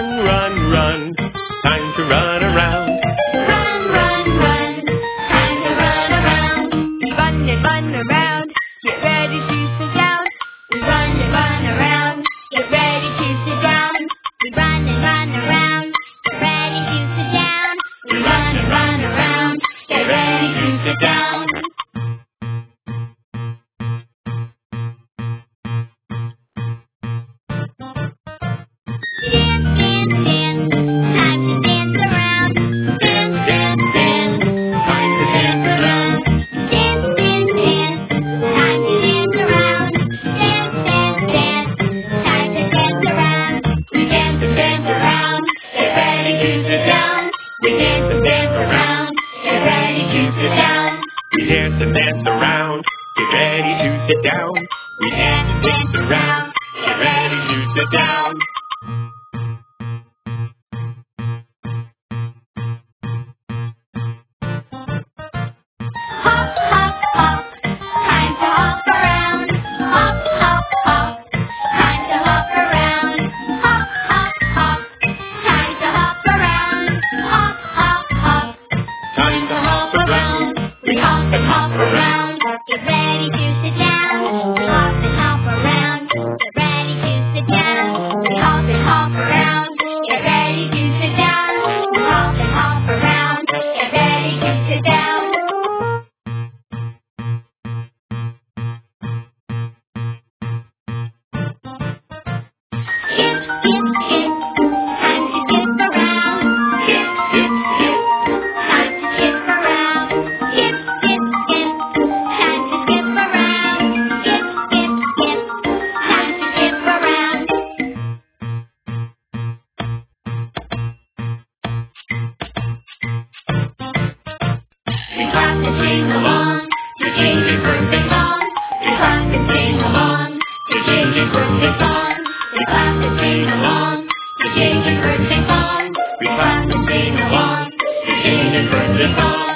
run, run, run. Time to run around. Run, run, run. Time to run around. We run and run around. Get ready to sit down. We run and run around. Get ready to sit down. We run and run around. Get ready to sit down. We run and run around. Get ready to sit down. Dance, dance, dance. Time to dance around. Dance, dance, dance. Time to dance around. Dance, dance, dance. Time to dance around. Dance, dance, dance. Time to dance around. We dance and dance around. Get ready to sit down. We dance and dance around. Get ready to sit down. We dance and dance around. Get ready to sit down. We dance and dance around. Get ready to sit down. Hop, hop, hop. Time to hop around. Hop, hop, hop. Time to hop around. Hop, hop, hop. Time to hop around. Hop, hop, hop. Time to hop around. We hop and hop around. Get ready to sit down. We hop and hop around. Get ready to sit down. We hop and hop around. Get ready to sit down. We hop and hop around. Get ready to sit down. Skip, skip, skip. Time to skip around. Skip, skip, skip. Time to skip around. Skip, skip, skip. Time to skip around. Skip, skip, skip. Time to skip around. We clap and sing along to Ginger's birthday song. We clap and sing along to Ginger's birthday song. We clap and sing along to Ginger's birthday song. We clap and sing along to Ginger's birthday song.